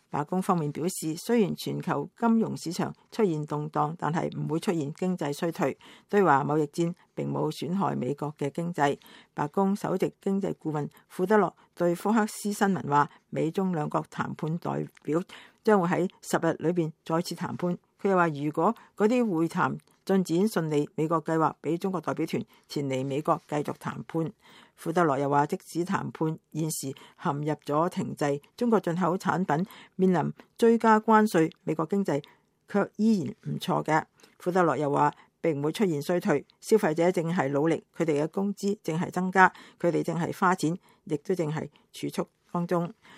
白宮方面表示，雖然全球金融市場出現動盪，但係唔會出現經濟衰退，對華貿易戰並冇損害美國嘅經濟。白宮首席經濟顧問庫德洛對福克斯新聞話，美中兩國談判代表將會喺10日裏邊再次談判。佢又話，如果嗰啲會談進展順利，美國計劃俾中國代表團前嚟美國繼續談判。庫德洛又話，即使談判現時陷入咗停滯，中國進口產品面臨追加關稅，美國經濟卻依然唔錯嘅。庫德洛又話，並唔會出現衰退，消費者正係努力，佢哋嘅工資正係增加，佢哋正係花錢，亦都正係儲蓄當中。